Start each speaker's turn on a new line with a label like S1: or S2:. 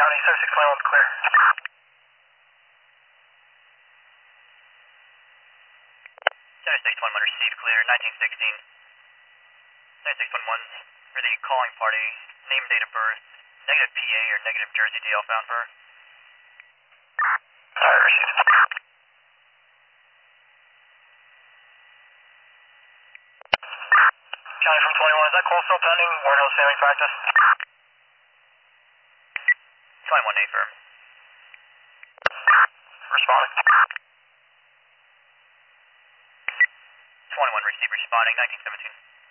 S1: County, 7621 clear.
S2: Center 621 received clear, 1916. Center 611 for the calling party, name, date of birth, negative PA or negative Jersey DL found for her.
S1: Alright, received. County from 21, is that call still pending? Warehouse family practice?
S2: 21 affirm.
S1: Responding.
S2: 21 received responding, 1917.